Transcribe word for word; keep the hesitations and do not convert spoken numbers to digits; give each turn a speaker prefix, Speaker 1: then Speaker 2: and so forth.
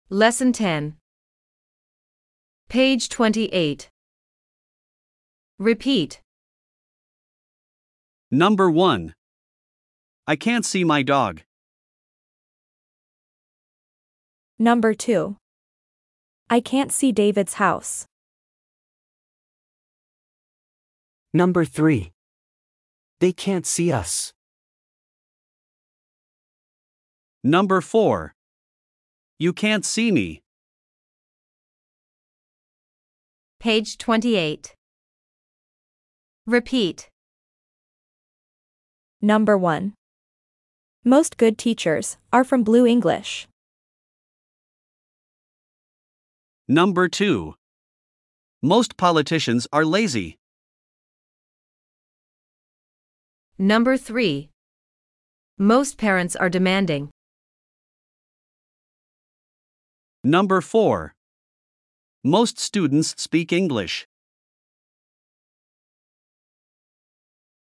Speaker 1: Lesson ten. Page twenty-eight. Repeat.
Speaker 2: Number one. I can't see my dog.
Speaker 3: Number two. I can't see David's house.
Speaker 4: Number three. They can't see us.
Speaker 2: Number four. You can't see me.
Speaker 1: Page twenty-eight. Repeat.
Speaker 3: Number one. Most good teachers are from Blue English.
Speaker 2: Number two. Most politicians are lazy.
Speaker 1: Number three. Most parents are demanding.
Speaker 2: Number four. Most students speak English.